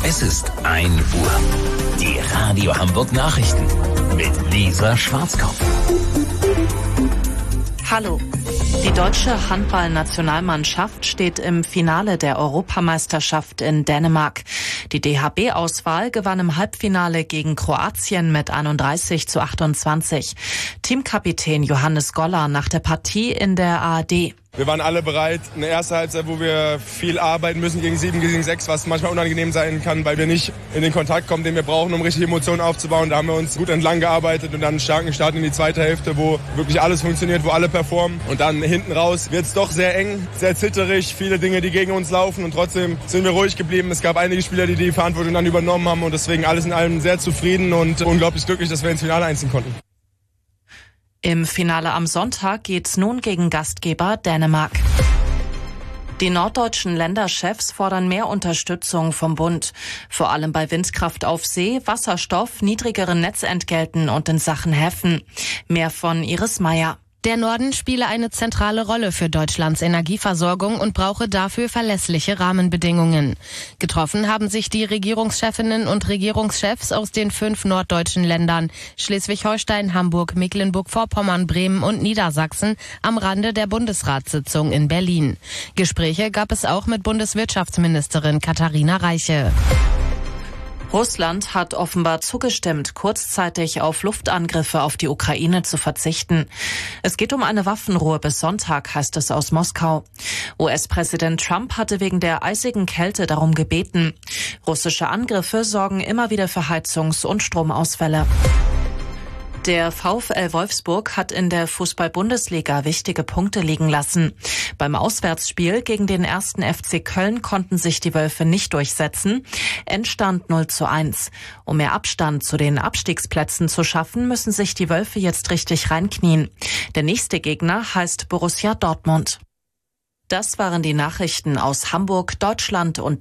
Es ist 1 Uhr. Die Radio Hamburg Nachrichten mit Lisa Schwarzkopf. Hallo. Die deutsche Handball-Nationalmannschaft steht im Finale der Europameisterschaft in Dänemark. Die DHB-Auswahl gewann im Halbfinale gegen Kroatien mit 31:28. Teamkapitän Johannes Goller nach der Partie in der ARD. Wir waren alle bereit. Eine erste Halbzeit, wo wir viel arbeiten müssen gegen 7, gegen 6, was manchmal unangenehm sein kann, weil wir nicht in den Kontakt kommen, den wir brauchen, um richtige Emotionen aufzubauen. Da haben wir uns gut entlang gearbeitet und dann einen starken Start in die zweite Hälfte, wo wirklich alles funktioniert, wo alle performen. Und dann hinten raus wird es doch sehr eng, sehr zitterig, viele Dinge, die gegen uns laufen und trotzdem sind wir ruhig geblieben. Es gab einige Spieler, die die Verantwortung dann übernommen haben und deswegen alles in allem sehr zufrieden und unglaublich glücklich, dass wir ins Finale einziehen konnten. Im Finale am Sonntag geht's nun gegen Gastgeber Dänemark. Die norddeutschen Länderchefs fordern mehr Unterstützung vom Bund. Vor allem bei Windkraft auf See, Wasserstoff, niedrigeren Netzentgelten und in Sachen Häfen. Mehr von Iris Meyer. Der Norden spiele eine zentrale Rolle für Deutschlands Energieversorgung und brauche dafür verlässliche Rahmenbedingungen. Getroffen haben sich die Regierungschefinnen und Regierungschefs aus den 5 norddeutschen Ländern Schleswig-Holstein, Hamburg, Mecklenburg-Vorpommern, Bremen und Niedersachsen am Rande der Bundesratssitzung in Berlin. Gespräche gab es auch mit Bundeswirtschaftsministerin Katharina Reiche. Russland hat offenbar zugestimmt, kurzzeitig auf Luftangriffe auf die Ukraine zu verzichten. Es geht um eine Waffenruhe bis Sonntag, heißt es aus Moskau. US-Präsident Trump hatte wegen der eisigen Kälte darum gebeten. Russische Angriffe sorgen immer wieder für Heizungs- und Stromausfälle. Der VfL Wolfsburg hat in der Fußball-Bundesliga wichtige Punkte liegen lassen. Beim Auswärtsspiel gegen den 1. FC Köln konnten sich die Wölfe nicht durchsetzen. Endstand 0:1. Um mehr Abstand zu den Abstiegsplätzen zu schaffen, müssen sich die Wölfe jetzt richtig reinknien. Der nächste Gegner heißt Borussia Dortmund. Das waren die Nachrichten aus Hamburg, Deutschland und